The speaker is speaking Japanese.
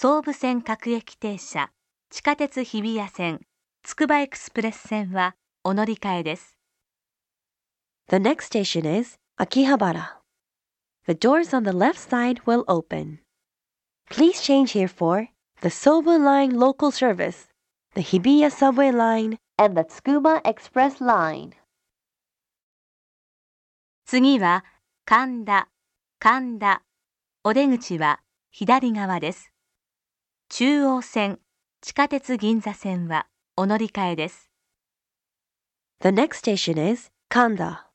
総武線各駅停車、地下鉄日比谷線、つくばエクスプレス線はお乗り換えです。 The next station is Akihabara. The doors on the left side will open. Please change here for the Sobu Line local service, the Hibiya subway line, and the Tsukuba Express line. 次は神田、神田。お出口は左側です。中央線、地下鉄銀座線はお乗り換えです。 The next station is Kanda.